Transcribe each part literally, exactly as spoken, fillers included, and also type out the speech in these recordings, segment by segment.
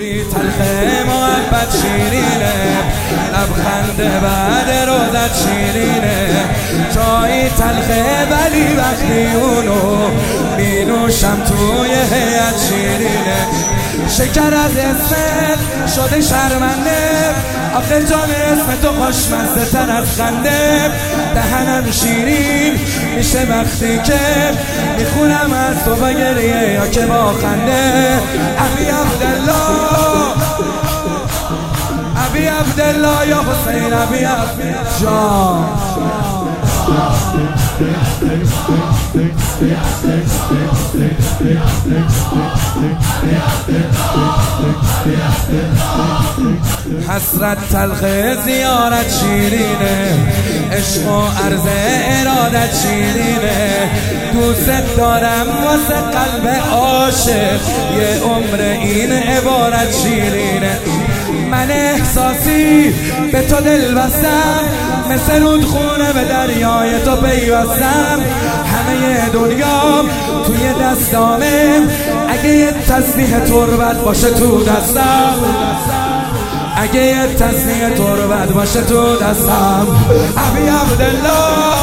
گلی تلخه محبت شیرینه، لبخند بعد روزت شیرینه. چای تلخه ولی وقتی اونو مینوشم توی هیئت شیرینه. شکر از اسمت شده شرمنده، آخه جان اسم تو خوشمزه تر از خنده. دهنم شیرین میشه وقتی که میخونم از تو با گریه یا که با خنده. ابی عبدالله ابی عبدالله یا حسین ابی عبدالله جان. حسرت تلخ زیارت شیرینه، عشق و عرض ارادت شیرینه. دوست دارم واسه قلب عاشق، یه عمر این عبارت شیرینه. من احساسی به تو دل بستم، مثل رودخونه به دریای تو پیوستم. همه دنیام توی دستامه، اگه یه تسبیح تربت باشه تو دستم، اگه یه تسبیح تربت باشه تو دستم. ابی عبدالله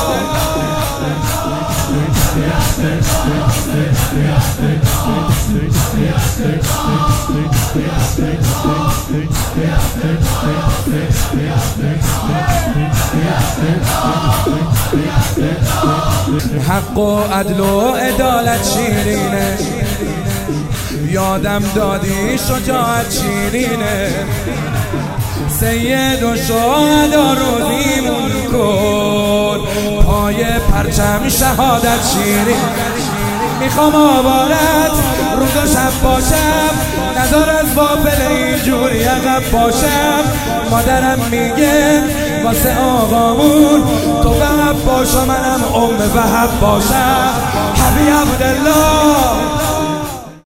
حق و عدل و عدالت شیرینه، یادم دادی شجاعت شیرینه. سید و شهدا روزیمون کن، پای پرچم شهادت شیرین. میخوام آوارت روز و شب باشم، نظر از بابل اینجوری عقب باشم. مادرم میگه واسه آقامون تو وهب باشم، منم ام وهب باشم. ابی عبدالله